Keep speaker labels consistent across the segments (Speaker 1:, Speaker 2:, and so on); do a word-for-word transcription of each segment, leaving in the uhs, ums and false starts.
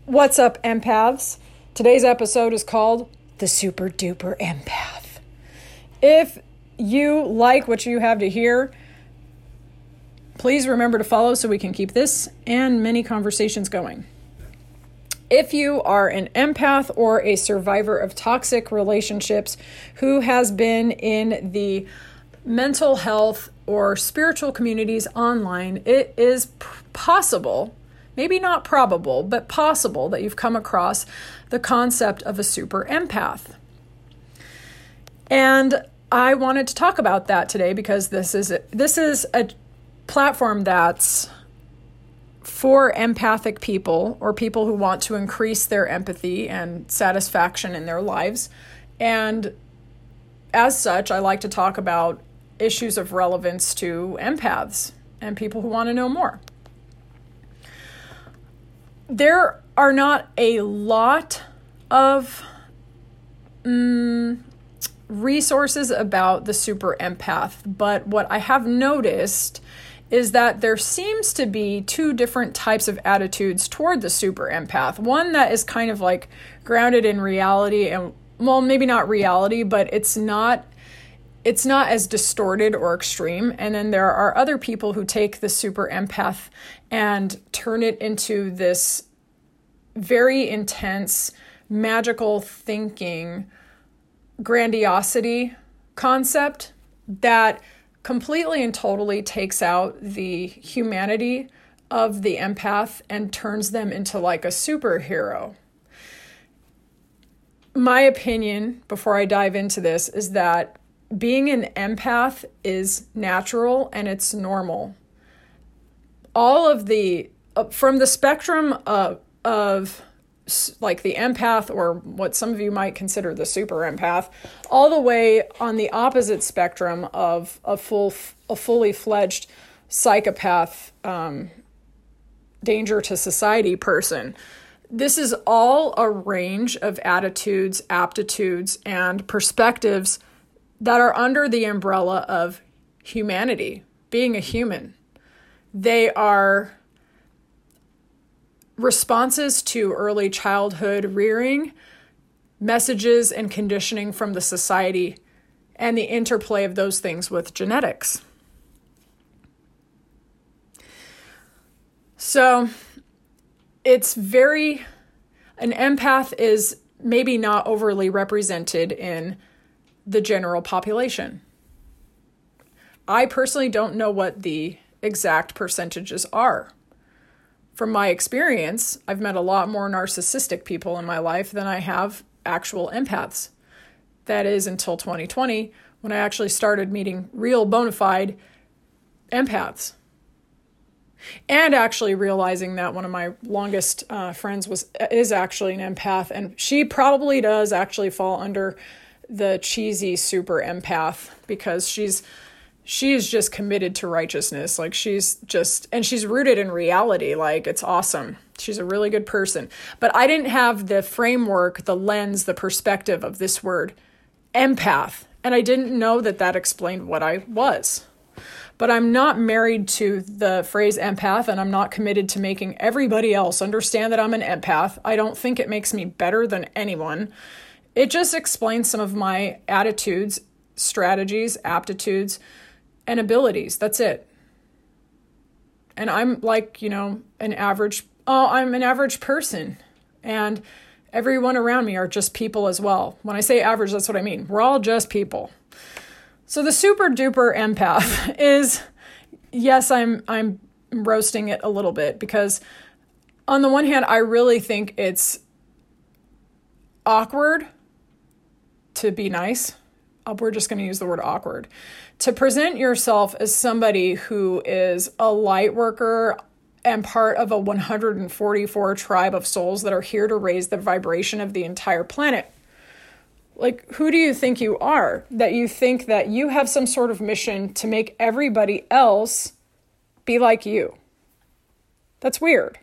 Speaker 1: What's up, empaths? Today's episode is called The Super Duper Empath. If you like what you have to hear, please remember to follow so we can keep this and many conversations going. If you are an empath or a survivor of toxic relationships who has been in the mental health or spiritual communities online, it is p- possible, maybe not probable, but possible that you've come across the concept of a super empath. And I wanted to talk about that today because this is a, this is a platform that's for empathic people or people who want to increase their empathy and satisfaction in their lives. And as such, I like to talk about issues of relevance to empaths and people who want to know more. There are not a lot of um, resources about the super empath, but what I have noticed is that there seems to be two different types of attitudes toward the super empath. One that is kind of like grounded in reality and, well, maybe not reality, but it's not it's not as distorted or extreme. And then there are other people who take the super empath and turn it into this very intense, magical thinking, grandiosity concept that completely and totally takes out the humanity of the empath and turns them into like a superhero. My opinion, before I dive into this, is that being an empath is natural and it's normal. All of the, uh, from the spectrum of, of like the empath, or what some of you might consider the super empath, all the way on the opposite spectrum of a full, a fully fledged psychopath, um, danger to society person. This is all a range of attitudes, aptitudes, and perspectives that are under the umbrella of humanity, being a human. They are responses to early childhood rearing, messages and conditioning from the society, and the interplay of those things with genetics. So it's very, an empath is maybe not overly represented in the general population. I personally don't know what the exact percentages are. From my experience, I've met a lot more narcissistic people in my life than I have actual empaths. That is until twenty twenty, when I actually started meeting real bona fide empaths. And actually realizing that one of my longest uh, friends was is actually an empath, and she probably does actually fall under the cheesy super empath because she's she is just committed to righteousness. Like she's just, and she's rooted in reality. Like it's awesome. She's a really good person. But I didn't have the framework, the lens, the perspective of this word, empath. And I didn't know that that explained what I was. But I'm not married to the phrase empath, and I'm not committed to making everybody else understand that I'm an empath. I don't think it makes me better than anyone. It just explains some of my attitudes, strategies, aptitudes, and abilities. That's it. And I'm like, you know, an average, oh, I'm an average person. And everyone around me are just people as well. When I say average, that's what I mean. We're all just people. So the super duper empath is, yes, I'm I'm roasting it a little bit because on the one hand, I really think it's awkward to be nice. We're just going to use the word awkward. To present yourself as somebody who is a light worker and part of a one hundred forty-four tribe of souls that are here to raise the vibration of the entire planet. Like, who do you think you are? That you think that you have some sort of mission to make everybody else be like you. That's weird.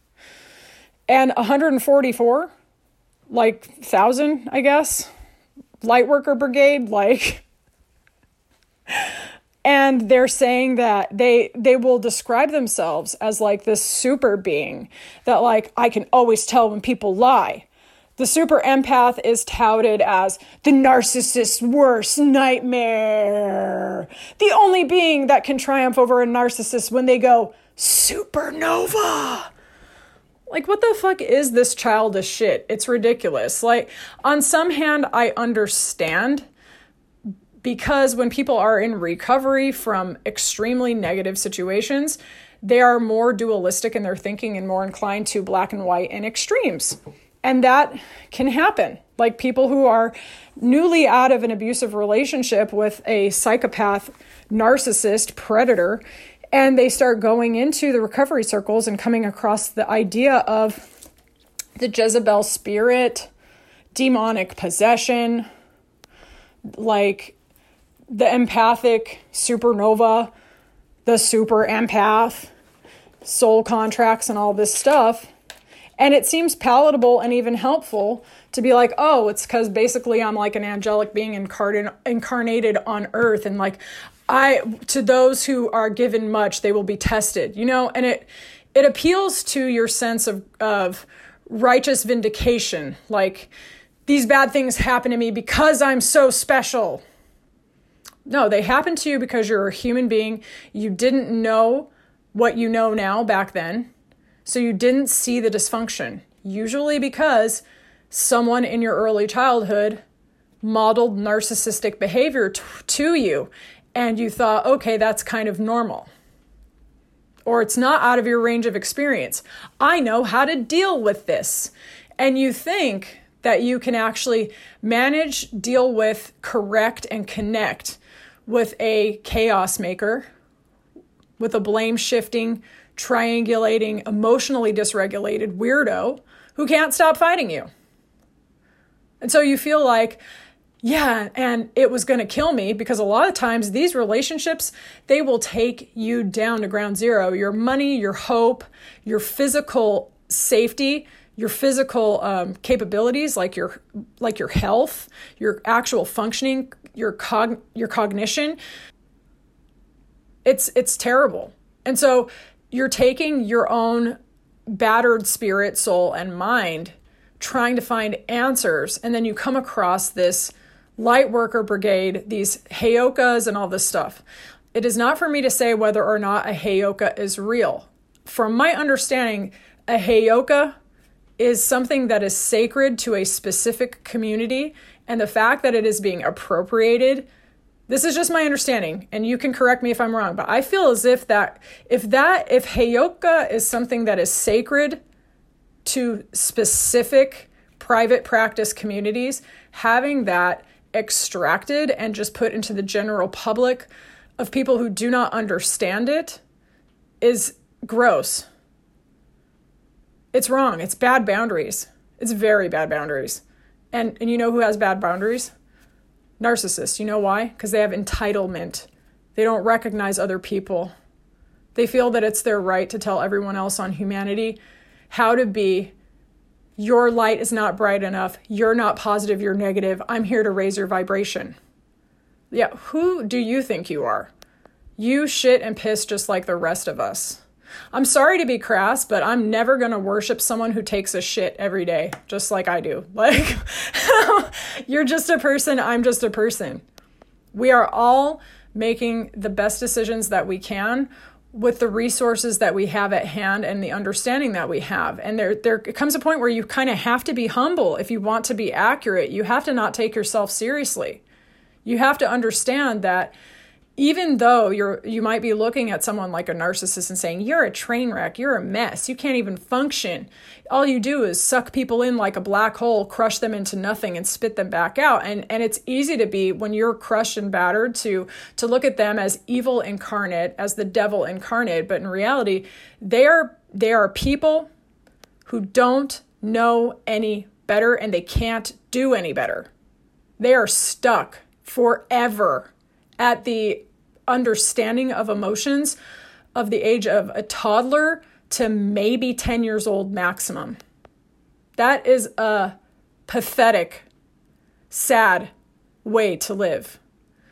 Speaker 1: And one hundred forty-four, like one thousand, I guess, light worker brigade, like, And they're saying that they they will describe themselves as like this super being that like, I can always tell when people lie. The super empath is touted as the narcissist's worst nightmare. The only being that can triumph over a narcissist when they go supernova. Like, what the fuck is this childish shit? It's ridiculous. Like, on some hand, I understand, because when people are in recovery from extremely negative situations, they are more dualistic in their thinking and more inclined to black and white and extremes. And that can happen. Like people who are newly out of an abusive relationship with a psychopath, narcissist, predator, and they start going into the recovery circles and coming across the idea of the Jezebel spirit, demonic possession, like the empathic supernova, the super empath, soul contracts, and all this stuff. And it seems palatable and even helpful to be like, oh, it's because basically I'm like an angelic being incarnate, incarnated on earth. And like, I, to those who are given much, they will be tested, you know, and it, it appeals to your sense of, of righteous vindication. Like, these bad things happen to me because I'm so special. No, they happen to you because you're a human being. You didn't know what you know now back then. So you didn't see the dysfunction, usually because someone in your early childhood modeled narcissistic behavior t- to you. And you thought, okay, that's kind of normal. Or it's not out of your range of experience. I know how to deal with this. And you think that you can actually manage, deal with, correct, and connect with a chaos maker, with a blame shifting, triangulating, emotionally dysregulated weirdo who can't stop fighting you. And so you feel like, yeah, and it was going to kill me, because a lot of times these relationships, they will take you down to ground zero. Your money, your hope, your physical safety, your physical um, capabilities, like your like your health, your actual functioning, your cog your cognition. It's it's terrible. And so you're taking your own battered spirit, soul, and mind, trying to find answers, and then you come across this light worker brigade, these Heyokas and all this stuff. It is not for me to say whether or not a Heyoka is real. From my understanding, a Heyoka is something that is sacred to a specific community, and the fact that it is being appropriated, this is just my understanding, and you can correct me if I'm wrong, but I feel as if that, if that, if Heyoka is something that is sacred to specific private practice communities, having that extracted and just put into the general public of people who do not understand it is gross. It's wrong. It's bad boundaries. It's very bad boundaries. And and you know who has bad boundaries? Narcissists. You know why? Because they have entitlement. They don't recognize other people. They feel that it's their right to tell everyone else on humanity how to be. Your light is not bright enough. You're not positive. You're negative. I'm here to raise your vibration. Yeah, who do you think you are? You shit and piss just like the rest of us. I'm sorry to be crass, but I'm never going to worship someone who takes a shit every day, just like I do. Like, you're just a person. I'm just a person. We are all making the best decisions that we can with the resources that we have at hand and the understanding that we have. And there, there comes a point where you kind of have to be humble if you want to be accurate. You have to not take yourself seriously. You have to understand that even though you're, you might be looking at someone like a narcissist and saying, you're a train wreck, you're a mess, you can't even function. All you do is suck people in like a black hole, crush them into nothing and spit them back out. And, and it's easy to be, when you're crushed and battered, to, to look at them as evil incarnate, as the devil incarnate. But in reality, they are, they are people who don't know any better, and they can't do any better. They are stuck forever at the understanding of emotions of the age of a toddler to maybe ten years old maximum. That is a pathetic, sad way to live.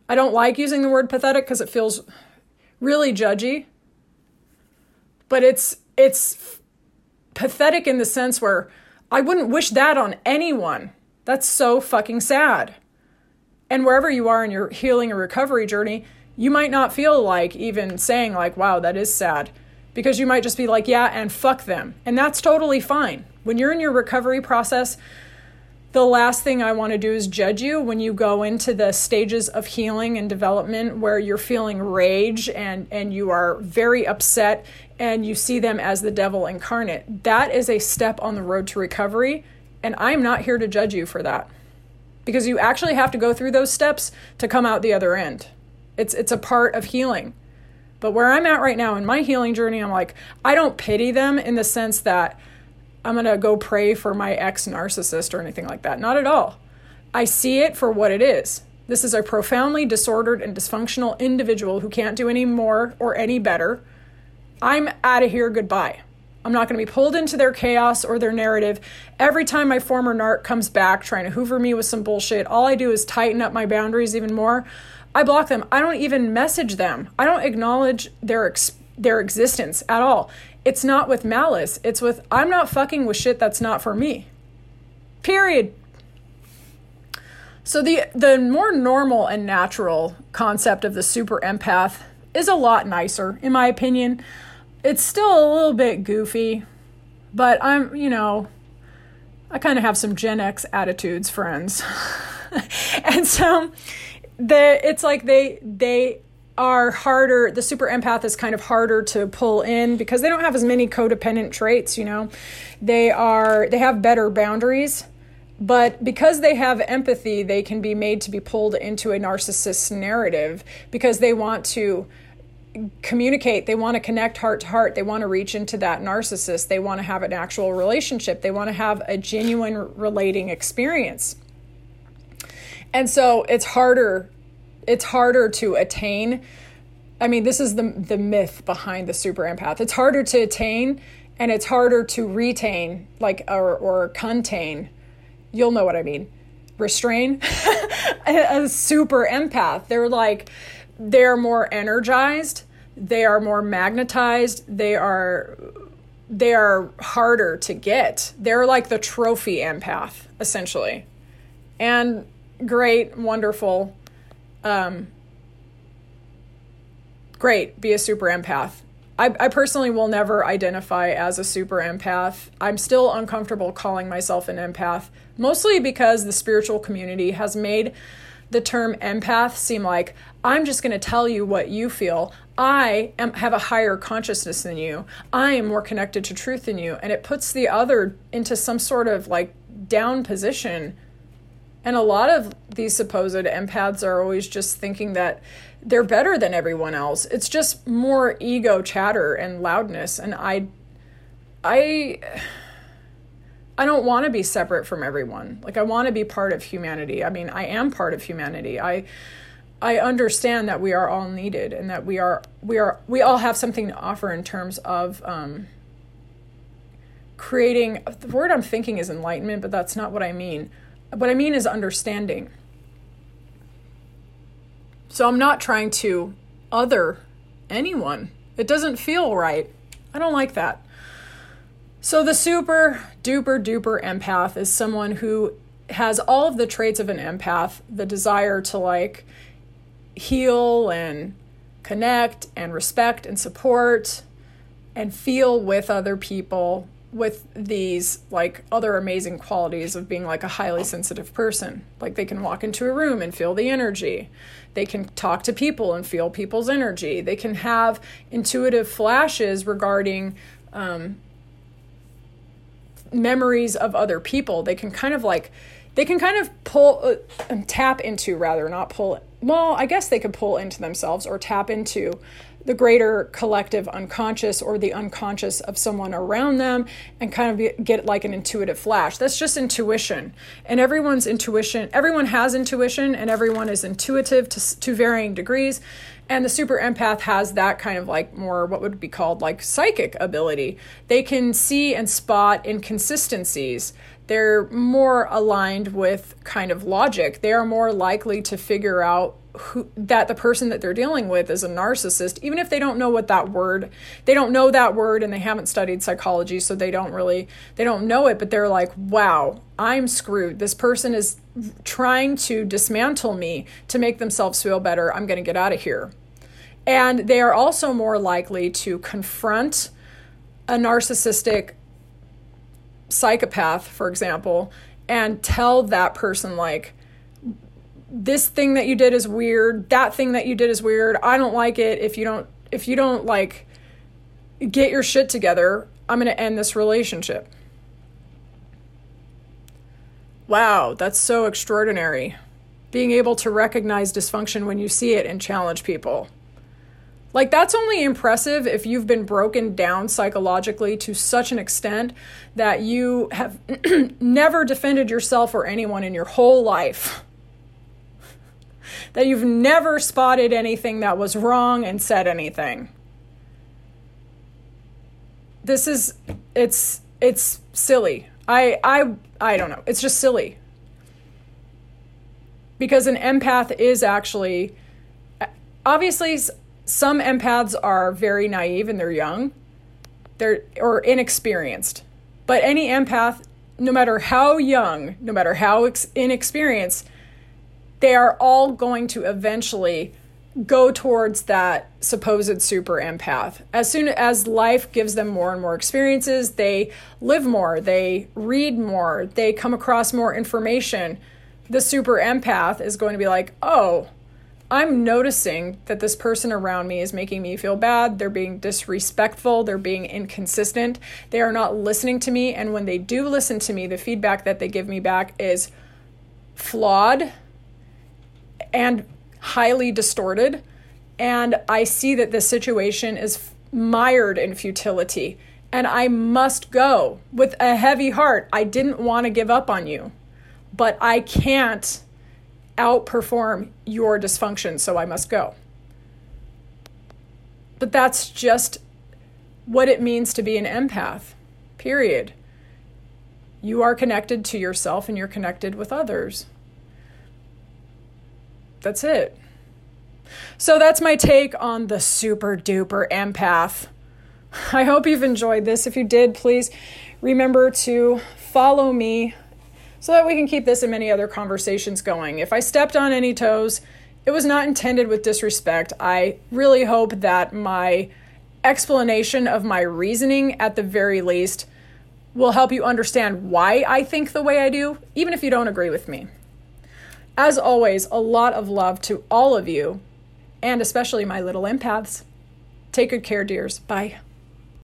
Speaker 1: I don't like using the word pathetic because it feels really judgy. But it's it's pathetic in the sense where I wouldn't wish that on anyone. That's so fucking sad. And wherever you are in your healing or recovery journey, you might not feel like even saying like, wow, that is sad. Because you might just be like, yeah, and fuck them. And that's totally fine. When you're in your recovery process, the last thing I want to do is judge you when you go into the stages of healing and development where you're feeling rage and, and you are very upset and you see them as the devil incarnate. That is a step on the road to recovery. And I'm not here to judge you for that. Because you actually have to go through those steps to come out the other end. It's it's a part of healing. But where I'm at right now in my healing journey, I'm like, I don't pity them in the sense that I'm going to go pray for my ex-narcissist or anything like that. Not at all. I see it for what it is. This is a profoundly disordered and dysfunctional individual who can't do any more or any better. I'm out of here. Goodbye. I'm not going to be pulled into their chaos or their narrative. Every time my former narc comes back trying to hoover me with some bullshit, all I do is tighten up my boundaries even more. I block them. I don't even message them. I don't acknowledge their ex- their existence at all. It's not with malice. It's with, I'm not fucking with shit that's not for me. Period. So the the more normal and natural concept of the super empath is a lot nicer, in my opinion. It's still a little bit goofy, but I'm, you know, I kind of have some Gen X attitudes, friends. And so the it's like they they are harder, the super empath is kind of harder to pull in because they don't have as many codependent traits, you know. They are they have better boundaries, but because they have empathy, they can be made to be pulled into a narcissist's narrative because they want to communicate, they want to connect heart to heart, they want to reach into that narcissist, they want to have an actual relationship, they want to have a genuine relating experience. And so it's harder, it's harder to attain. I mean, this is the the myth behind the super empath. It's harder to attain and it's harder to retain, like, or, or contain. You'll know what I mean. Restrain. A super empath. They're like, they're more energized. They are more magnetized. They are, they are harder to get. They're like the trophy empath, essentially. And great, wonderful, um, great, be a super empath. I, I personally will never identify as a super empath. I'm still uncomfortable calling myself an empath, mostly because the spiritual community has made the term empath seem like, I'm just going to tell you what you feel. I am, have a higher consciousness than you. I am more connected to truth than you. And it puts the other into some sort of like down position. And a lot of these supposed empaths are always just thinking that they're better than everyone else. It's just more ego chatter and loudness. And I, I, I don't want to be separate from everyone. Like, I want to be part of humanity. I mean, I am part of humanity. I, I understand that we are all needed and that we are, we are, we all have something to offer in terms of, um, creating, the word I'm thinking is enlightenment, but that's not what I mean. What I mean is understanding. So I'm not trying to other anyone. It doesn't feel right. I don't like that. So the super duper duper empath is someone who has all of the traits of an empath, the desire to like heal and connect and respect and support and feel with other people, with these like other amazing qualities of being like a highly sensitive person. Like they can walk into a room and feel the energy. They can talk to people and feel people's energy. They can have intuitive flashes regarding um, memories of other people. They can kind of like, they can kind of pull, uh, tap into rather, not pull, well, I guess they could pull into themselves or tap into the greater collective unconscious or the unconscious of someone around them and kind of be, get like an intuitive flash. That's just intuition. And everyone's intuition, everyone has intuition and everyone is intuitive to, to varying degrees. And the super empath has that kind of like more what would be called like psychic ability. They can see and spot inconsistencies. They're more aligned with kind of logic. They are more likely to figure out who, that the person that they're dealing with is a narcissist, even if they don't know what that word, they don't know that word and they haven't studied psychology, so they don't really, they don't know it, but they're like, wow, I'm screwed. This person is trying to dismantle me to make themselves feel better. I'm going to get out of here. And they are also more likely to confront a narcissistic psychopath, for example, and tell that person, like, this thing that you did is weird. That thing that you did is weird. I don't like it. If you don't, if you don't like get your shit together, I'm going to end this relationship. Wow, that's so extraordinary. Being able to recognize dysfunction when you see it and challenge people. Like, that's only impressive if you've been broken down psychologically to such an extent that you have never defended yourself or anyone in your whole life. That you've never spotted anything that was wrong and said anything. This is, it's, it's silly. I, I, I don't know. It's just silly. Because an empath is actually, obviously, some empaths are very naive and they're young. They're, or inexperienced. But any empath, no matter how young, no matter how ex- inexperienced, they are all going to eventually go towards that supposed super empath. As soon as life gives them more and more experiences, they live more, they read more, they come across more information. The super empath is going to be like, oh, I'm noticing that this person around me is making me feel bad. They're being disrespectful. They're being inconsistent. They are not listening to me. And when they do listen to me, the feedback that they give me back is flawed and highly distorted. And I see that this situation is mired in futility. And I must go with a heavy heart. I didn't want to give up on you, but I can't outperform your dysfunction, so I must go. But that's just what it means to be an empath, period. You are connected to yourself and you're connected with others. That's it. So that's my take on the super duper empath. I hope you've enjoyed this. If you did, please remember to follow me so that we can keep this and many other conversations going. If I stepped on any toes, it was not intended with disrespect. I really hope that my explanation of my reasoning, at the very least, will help you understand why I think the way I do, even if you don't agree with me. As always, a lot of love to all of you, and especially my little empaths. Take good care, dears. Bye.